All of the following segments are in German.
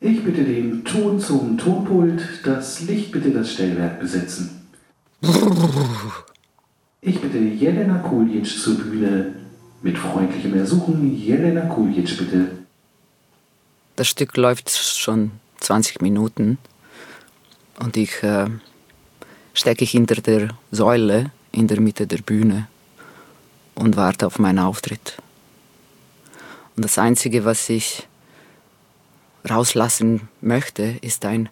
Ich bitte den Ton zum Tonpult, das Licht bitte das Stellwerk besetzen. Ich bitte Jelena Kuljic zur Bühne. Mit freundlichem Ersuchen, Jelena Kuljic bitte. Das Stück läuft schon 20 Minuten und ich stecke hinter der Säule in der Mitte der Bühne und warte auf meinen Auftritt. Und das Einzige, was ich rauslassen möchte, ist ein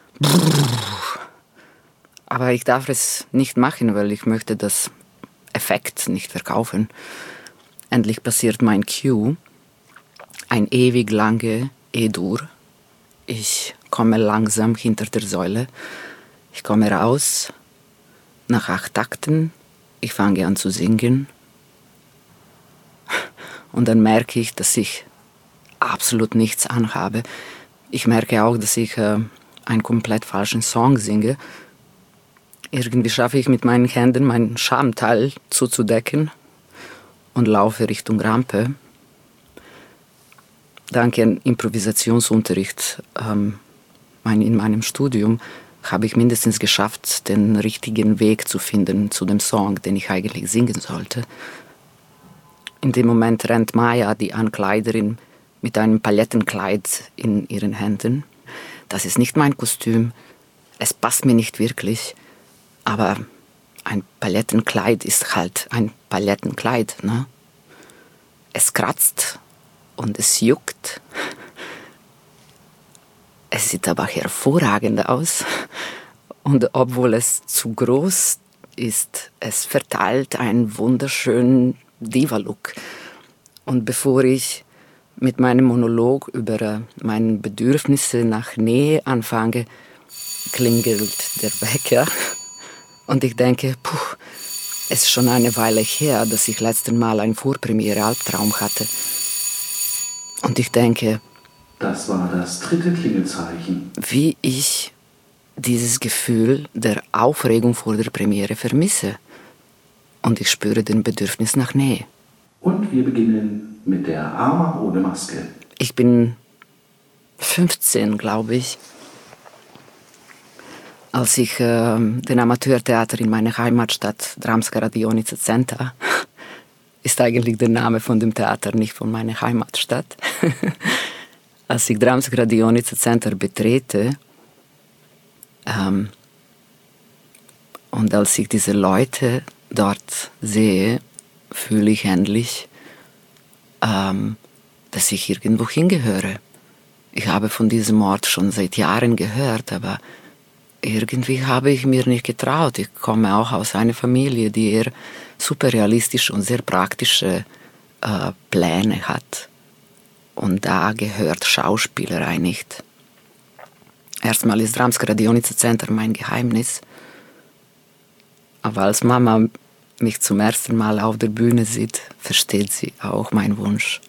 aber ich darf es nicht machen, weil ich möchte das Effekt nicht verkaufen. Endlich passiert mein Cue, ein ewig lange E-Dur. Ich komme langsam hinter der Säule. Ich komme raus, nach 8 Takten. Ich fange an zu singen. Und dann merke ich, dass ich absolut nichts anhabe. Ich merke auch, dass ich einen komplett falschen Song singe. Irgendwie schaffe ich mit meinen Händen meinen Schamteil zuzudecken und laufe Richtung Rampe. Dank an Improvisationsunterricht in meinem Studium habe ich mindestens geschafft, den richtigen Weg zu finden zu dem Song, den ich eigentlich singen sollte. In dem Moment rennt Maya, die Ankleiderin, mit einem Palettenkleid in ihren Händen. Das ist nicht mein Kostüm, es passt mir nicht wirklich, aber ein Palettenkleid ist halt ein Palettenkleid, ne? Es kratzt und es juckt. Es sieht aber hervorragend aus. Und obwohl es zu groß ist, es verteilt einen wunderschönen Diva-Look. Und bevor ich mit meinem Monolog über meine Bedürfnisse nach Nähe anfange, klingelt der Wecker. Und ich denke, es ist schon eine Weile her, dass ich letztes Mal einen Vorpremiere-Albtraum hatte. Und ich denke, das war das 3. Klingelzeichen. Wie ich dieses Gefühl der Aufregung vor der Premiere vermisse. Und ich spüre den Bedürfnis nach Nähe. Und wir beginnen mit der Ama ohne Maske. Ich bin 15, glaube ich, als ich den Amateurtheater in meiner Heimatstadt Dramska Radionica Center, ist eigentlich der Name von dem Theater, nicht von meiner Heimatstadt, als ich Dramska Radionica Center betrete und als ich diese Leute dort sehe, fühle ich endlich, dass ich irgendwo hingehöre. Ich habe von diesem Ort schon seit Jahren gehört, aber irgendwie habe ich mir nicht getraut. Ich komme auch aus einer Familie, die eher superrealistische und sehr praktische Pläne hat. Und da gehört Schauspielerei nicht. Erstmal ist Dramska Radionica Center mein Geheimnis. Aber als Mama mich zum ersten Mal auf der Bühne sieht, versteht sie auch meinen Wunsch.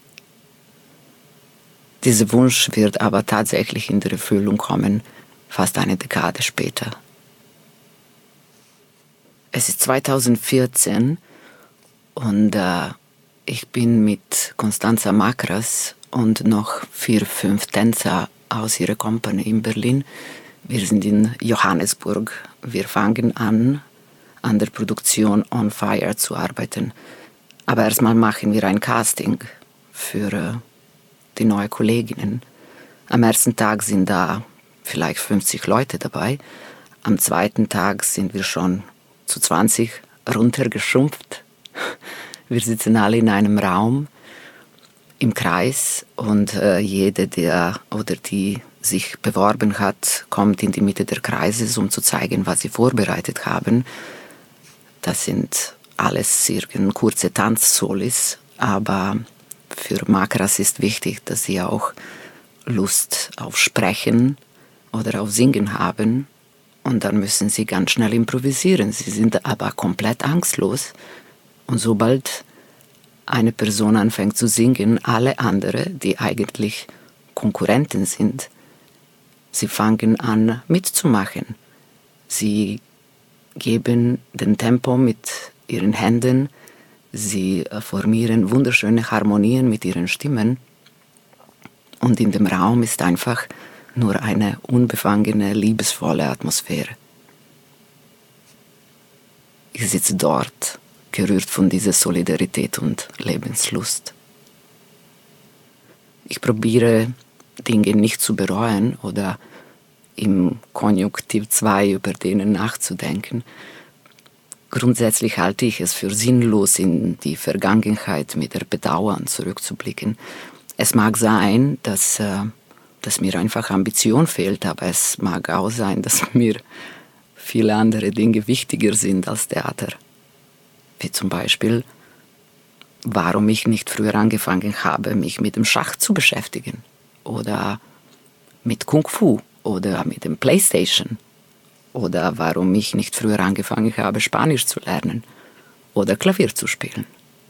Dieser Wunsch wird aber tatsächlich in der Erfüllung kommen, fast eine Dekade später. Es ist 2014 und ich bin mit Constanza Makras und noch 4, 5 Tänzer aus ihrer Company in Berlin. Wir sind in Johannesburg. Wir fangen an der Produktion On Fire zu arbeiten. Aber erstmal machen wir ein Casting für die neuen Kolleginnen. Am ersten Tag sind da vielleicht 50 Leute dabei. Am zweiten Tag sind wir schon zu 20 runtergeschrumpft. Wir sitzen alle in einem Raum im Kreis und jeder, der oder die sich beworben hat, kommt in die Mitte der Kreises, um zu zeigen, was sie vorbereitet haben. Das sind alles kurze Tanzsolis, aber für Makras ist wichtig, dass sie auch Lust auf Sprechen oder auf Singen haben und dann müssen sie ganz schnell improvisieren. Sie sind aber komplett angstlos und sobald eine Person anfängt zu singen, alle anderen, die eigentlich Konkurrenten sind, sie fangen an mitzumachen. Sie geben den Tempo mit ihren Händen, sie formieren wunderschöne Harmonien mit ihren Stimmen und in dem Raum ist einfach nur eine unbefangene, liebesvolle Atmosphäre. Ich sitze dort, gerührt von dieser Solidarität und Lebenslust. Ich probiere, Dinge nicht zu bereuen oder im Konjunktiv 2 über denen nachzudenken. Grundsätzlich halte ich es für sinnlos, in die Vergangenheit mit der Bedauern zurückzublicken. Es mag sein, dass mir einfach Ambition fehlt, aber es mag auch sein, dass mir viele andere Dinge wichtiger sind als Theater. Wie zum Beispiel, warum ich nicht früher angefangen habe, mich mit dem Schach zu beschäftigen oder mit Kung Fu oder mit dem Playstation oder warum ich nicht früher angefangen habe, Spanisch zu lernen oder Klavier zu spielen.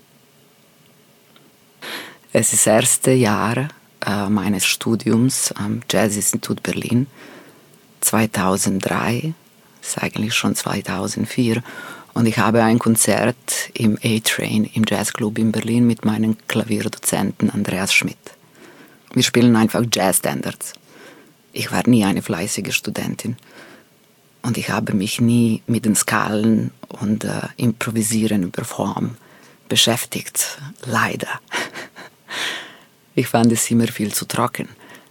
Es ist das erste Jahr meines Studiums am Jazzinstitut Berlin, 2003, ist eigentlich schon 2004, und ich habe ein Konzert im A-Train im Jazzclub in Berlin mit meinem Klavierdozenten Andreas Schmidt. Wir spielen einfach Jazzstandards. Ich war nie eine fleißige Studentin und ich habe mich nie mit den Skalen und Improvisieren über Form beschäftigt, leider. Ich fand es immer viel zu trocken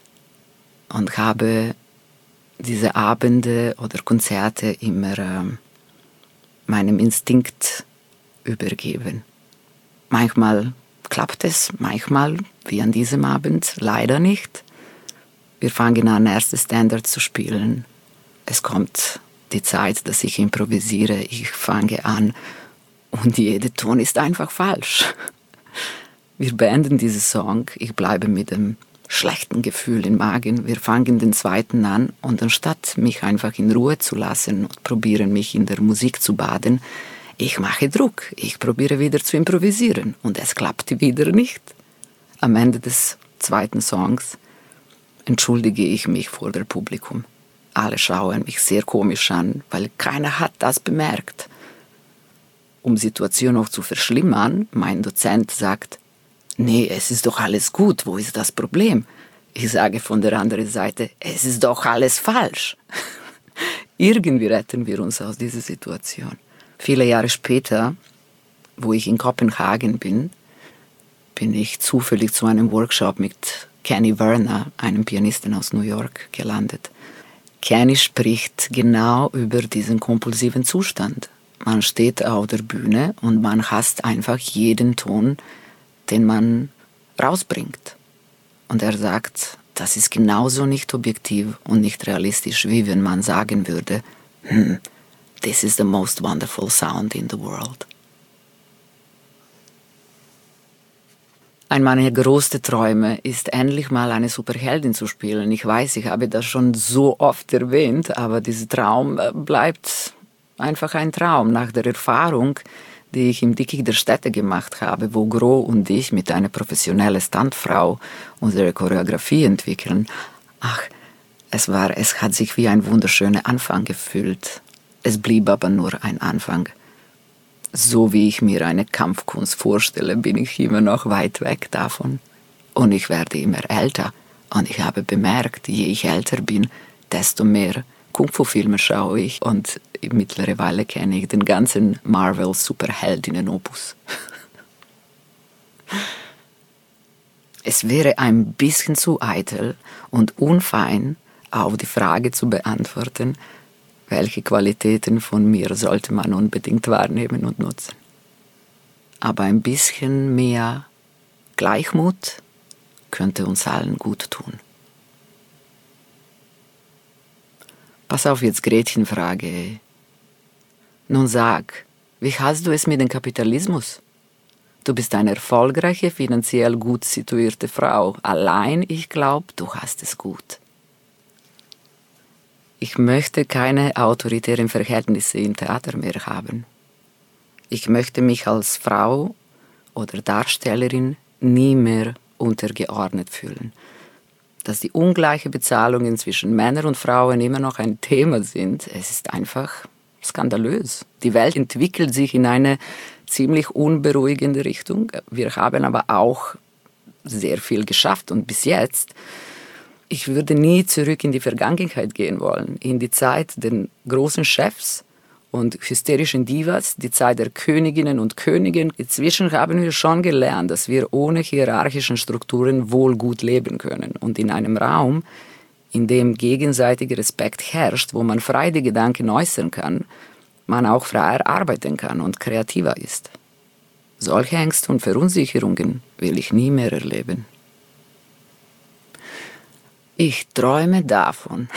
und habe diese Abende oder Konzerte immer meinem Instinkt übergeben. Manchmal klappt es, manchmal, wie an diesem Abend, leider nicht. Wir fangen an, erste Standards zu spielen. Es kommt die Zeit, dass ich improvisiere. Ich fange an und jeder Ton ist einfach falsch. Wir beenden diesen Song. Ich bleibe mit dem schlechten Gefühl im Magen. Wir fangen den zweiten an und anstatt mich einfach in Ruhe zu lassen und probieren, mich in der Musik zu baden, ich mache Druck. Ich probiere wieder zu improvisieren und es klappt wieder nicht. Am Ende des zweiten Songs entschuldige ich mich vor dem Publikum. Alle schauen mich sehr komisch an, weil keiner hat das bemerkt. Um die Situation noch zu verschlimmern, mein Dozent sagt, nee, es ist doch alles gut, wo ist das Problem? Ich sage von der anderen Seite, es ist doch alles falsch. Irgendwie retten wir uns aus dieser Situation. Viele Jahre später, wo ich in Kopenhagen bin ich zufällig zu einem Workshop mit Kenny Werner, einem Pianisten aus New York, gelandet. Kenny spricht genau über diesen kompulsiven Zustand. Man steht auf der Bühne und man hasst einfach jeden Ton, den man rausbringt. Und er sagt, das ist genauso nicht objektiv und nicht realistisch, wie wenn man sagen würde, this is the most wonderful sound in the world. Ein meiner größten Träume ist, endlich mal eine Superheldin zu spielen. Ich weiß, ich habe das schon so oft erwähnt, aber dieser Traum bleibt einfach ein Traum. Nach der Erfahrung, die ich im Dickicht der Städte gemacht habe, wo Gro und ich mit einer professionellen Stuntfrau unsere Choreografie entwickeln. Es hat sich wie ein wunderschöner Anfang gefühlt. Es blieb aber nur ein Anfang. So wie ich mir eine Kampfkunst vorstelle, bin ich immer noch weit weg davon. Und ich werde immer älter. Und ich habe bemerkt, je ich älter bin, desto mehr Kung-Fu-Filme schaue ich. Und mittlerweile kenne ich den ganzen Marvel-Superheldinnen-Opus. Es wäre ein bisschen zu eitel und unfein, auf die Frage zu beantworten, welche Qualitäten von mir sollte man unbedingt wahrnehmen und nutzen. Aber ein bisschen mehr Gleichmut könnte uns allen gut tun. Pass auf jetzt, Gretchenfrage. Nun sag, wie hast du es mit dem Kapitalismus? Du bist eine erfolgreiche, finanziell gut situierte Frau. Allein, ich glaube, du hast es gut. Ich möchte keine autoritären Verhältnisse im Theater mehr haben. Ich möchte mich als Frau oder Darstellerin nie mehr untergeordnet fühlen. Dass die ungleiche Bezahlungen zwischen Männern und Frauen immer noch ein Thema sind, es ist einfach skandalös. Die Welt entwickelt sich in eine ziemlich unberuhigende Richtung. Wir haben aber auch sehr viel geschafft und bis jetzt Ich würde nie zurück in die Vergangenheit gehen wollen, in die Zeit der großen Chefs und hysterischen Divas, die Zeit der Königinnen und Königen. Inzwischen haben wir schon gelernt, dass wir ohne hierarchischen Strukturen wohl gut leben können. Und in einem Raum, in dem gegenseitiger Respekt herrscht, wo man frei die Gedanken äußern kann, man auch freier arbeiten kann und kreativer ist. Solche Ängste und Verunsicherungen will ich nie mehr erleben. Ich träume davon,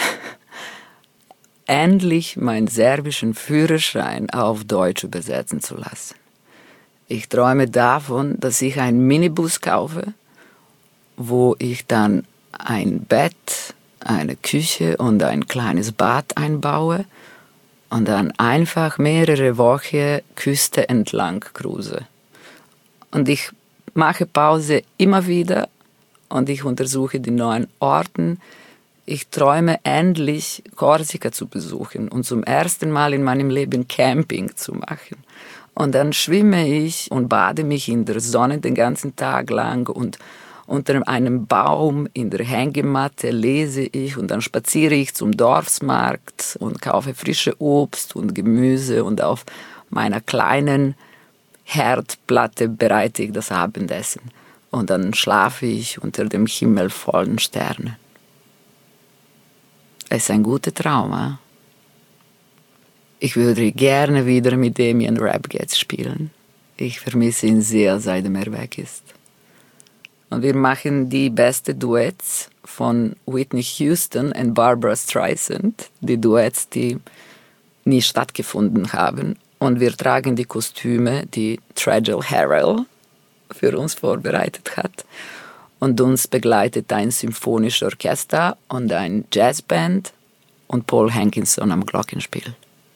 endlich meinen serbischen Führerschein auf Deutsch übersetzen zu lassen. Ich träume davon, dass ich einen Minibus kaufe, wo ich dann ein Bett, eine Küche und ein kleines Bad einbaue und dann einfach mehrere Wochen Küste entlang cruise. Und ich mache Pause immer wieder und ich untersuche die neuen Orten. Ich träume endlich, Korsika zu besuchen und zum ersten Mal in meinem Leben Camping zu machen. Und dann schwimme ich und bade mich in der Sonne den ganzen Tag lang und unter einem Baum in der Hängematte lese ich und dann spaziere ich zum Dorfsmarkt und kaufe frische Obst und Gemüse und auf meiner kleinen Herdplatte bereite ich das Abendessen. Und dann schlafe ich unter dem Himmel vollen Sternen. Es ist ein guter Traum, eh? Ich würde gerne wieder mit Damien Rapgate spielen. Ich vermisse ihn sehr, seitdem er weg ist. Und wir machen die besten Duets von Whitney Houston und Barbra Streisand. Die Duets, die nie stattgefunden haben. Und wir tragen die Kostüme, die Tragel Harrell für uns vorbereitet hat. Und uns begleitet ein symphonisches Orchester und ein Jazzband und Paul Hankinson am Glockenspiel.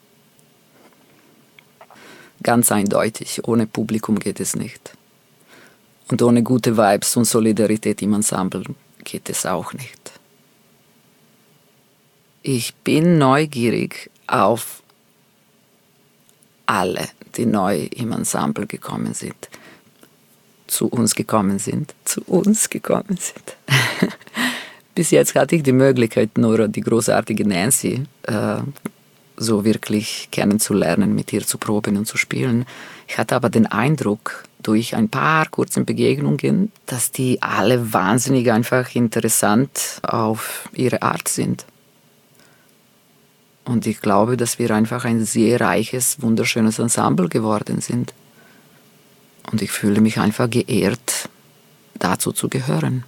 Ganz eindeutig, ohne Publikum geht es nicht. Und ohne gute Vibes und Solidarität im Ensemble geht es auch nicht. Ich bin neugierig auf alle, die neu im Ensemble gekommen sind. Zu uns gekommen sind. Bis jetzt hatte ich die Möglichkeit, nur die großartige Nancy so wirklich kennenzulernen, mit ihr zu proben und zu spielen. Ich hatte aber den Eindruck, durch ein paar kurze Begegnungen, dass die alle wahnsinnig einfach interessant auf ihre Art sind. Und ich glaube, dass wir einfach ein sehr reiches, wunderschönes Ensemble geworden sind. Und ich fühle mich einfach geehrt, dazu zu gehören.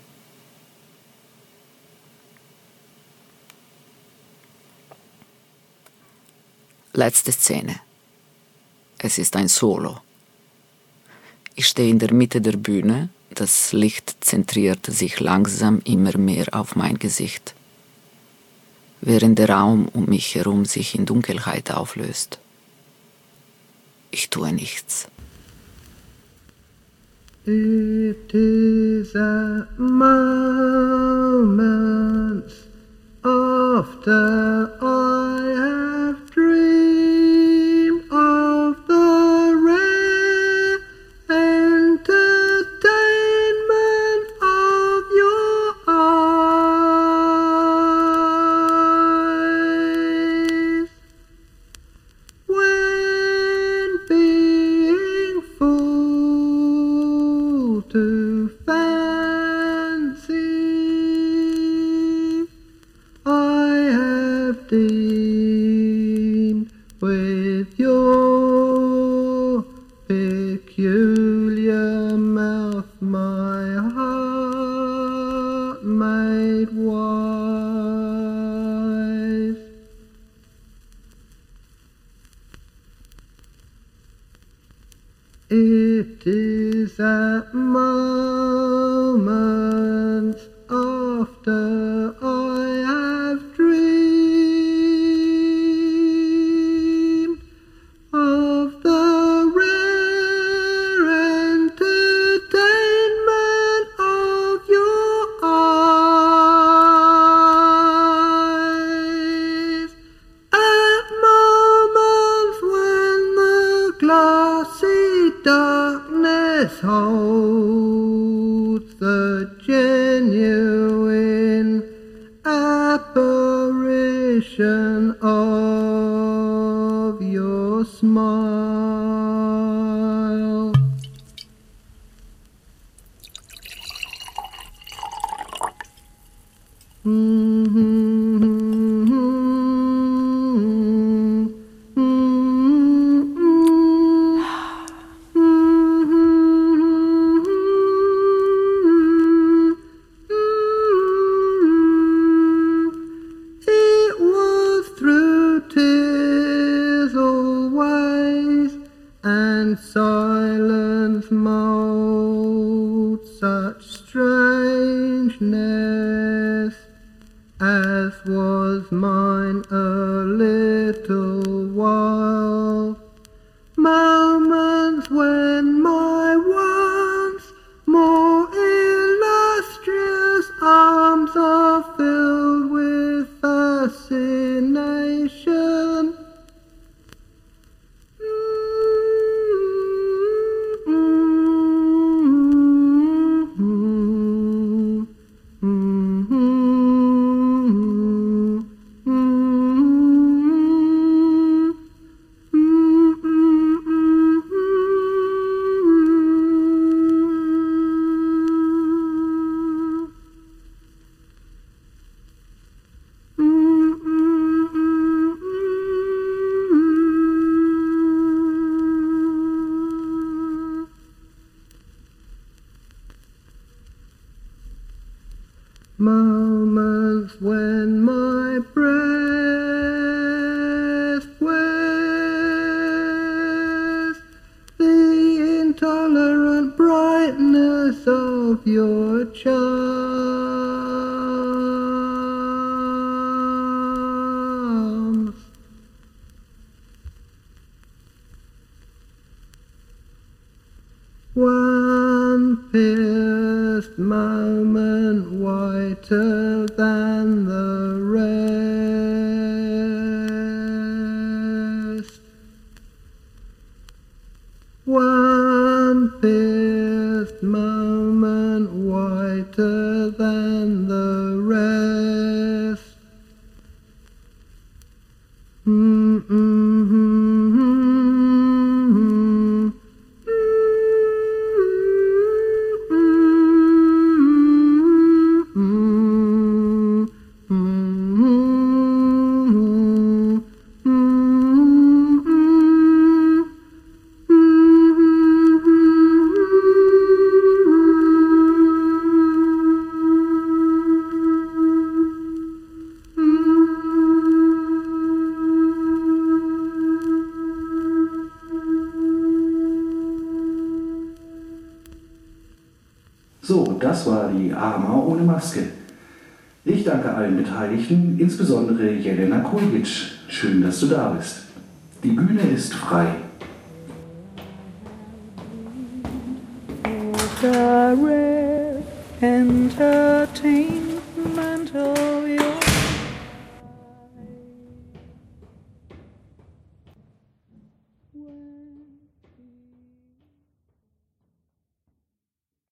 Letzte Szene. Es ist ein Solo. Ich stehe in der Mitte der Bühne, das Licht zentriert sich langsam immer mehr auf mein Gesicht, während der Raum um mich herum sich in Dunkelheit auflöst. Ich tue nichts. It is a moment after I have dreamed of the rare entertainment of your eyes, when being full to fancy, I have deemed with your peculiar mouth my heart made wise. It is at moments after I have dreamed of the rare entertainment of your eyes, at moments when the glassy darkness holds the genuine fascination of your smile. It was through tears always, and silence mold such strangeness as was mine a little while. Moments when my once more illustrious arms are filled with fascination. Moments when my breath wears the intolerant brightness of your charms. One pierced moment whiter than the rest. One pierced moment whiter than the rest. So, das war die Ama ohne Maske. Ich danke allen Beteiligten, insbesondere Jelena Kuljic. Schön, dass du da bist. Die Bühne ist frei. Entertainment.